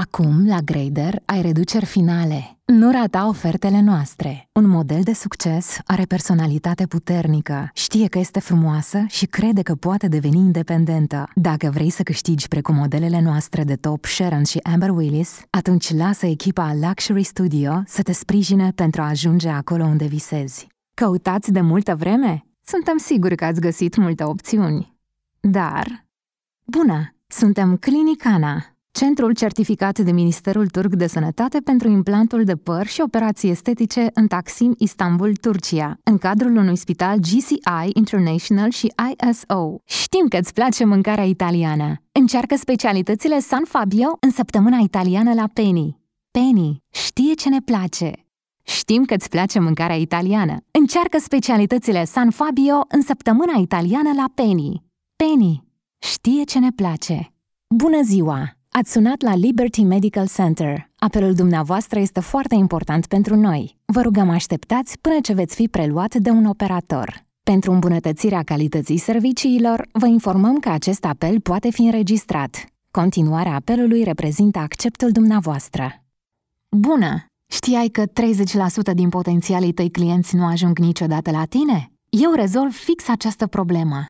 Acum, la Graider, ai reduceri finale. Nu rata ofertele noastre. Un model de succes are personalitate puternică, știe că este frumoasă și crede că poate deveni independentă. Dacă vrei să câștigi precum modelele noastre de top Sharon și Amber Willis, atunci lasă echipa Luxury Studio să te sprijine pentru a ajunge acolo unde visezi. Căutați de multă vreme? Suntem siguri că ați găsit multe opțiuni. Dar... Bună! Suntem Clinicana, centrul certificat de Ministerul Turc de Sănătate pentru implantul de păr și operații estetice în Taksim, Istanbul, Turcia, în cadrul unui spital GCI International și ISO. Știm că îți place mâncarea italiană. Încearcă specialitățile San Fabio în săptămâna italiană la Penny. Penny știe ce ne place. Știm că îți place mâncarea italiană. Încearcă specialitățile San Fabio în săptămâna italiană la Penny. Penny știe ce ne place. Bună ziua! Ați sunat la Liberty Medical Center. Apelul dumneavoastră este foarte important pentru noi. Vă rugăm așteptați până ce veți fi preluat de un operator. Pentru îmbunătățirea calității serviciilor, vă informăm că acest apel poate fi înregistrat. Continuarea apelului reprezintă acceptul dumneavoastră. Bună! Știai că 30% din potențialii tăi clienți nu ajung niciodată la tine? Eu rezolv fix această problemă.